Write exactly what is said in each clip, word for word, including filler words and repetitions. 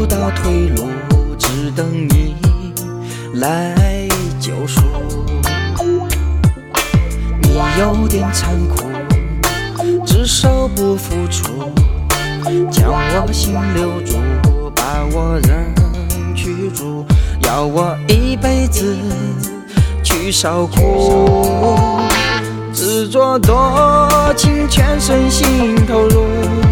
不到退路，只等你来救赎。你有点残酷，只手不付出，将我心留住，把我人驱逐，要我一辈子去受苦。执着多情，全身心投入，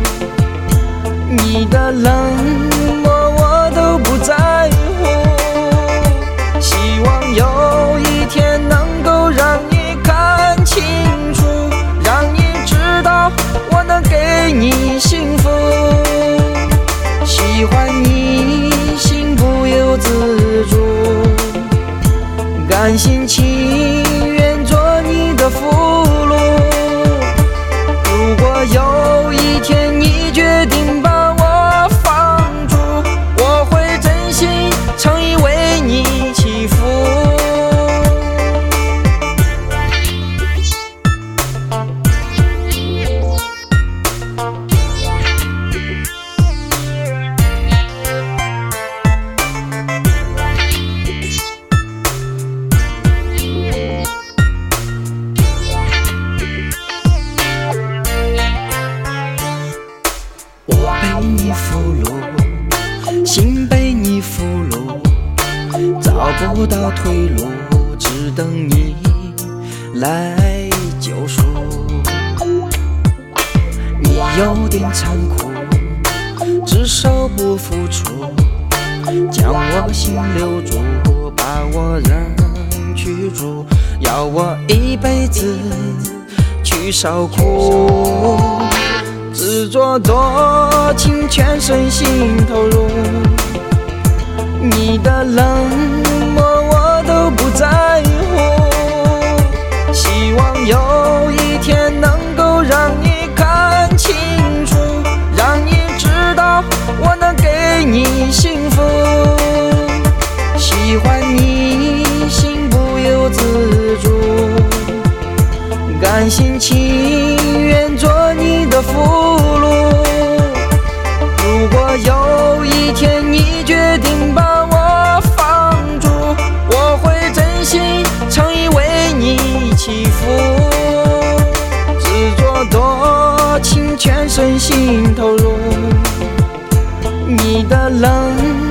你的冷漠我都不在乎。希望有一天能够让你看清楚，让你知道我能给你幸福。喜欢你心不由自主，甘心情愿做你的俘虏。如果有一天你决定把我放逐，我会真心诚意为你祈福。被你俘虏，心被你俘虏，找不到退路，只等你来救赎。你有点残酷，只手不付出，将我心留住，把我人驱逐，要我一辈子去受苦。执着多情，全身心投入，你的冷漠我都不在乎。希望有一天能够让你看清楚，让你知道我能给你幸福。喜欢你心不由自主，甘心情愿做你的俘虏。如果有一天你决定把我放逐，我会真心诚意为你祈福。执着多情，全身心投入，你的冷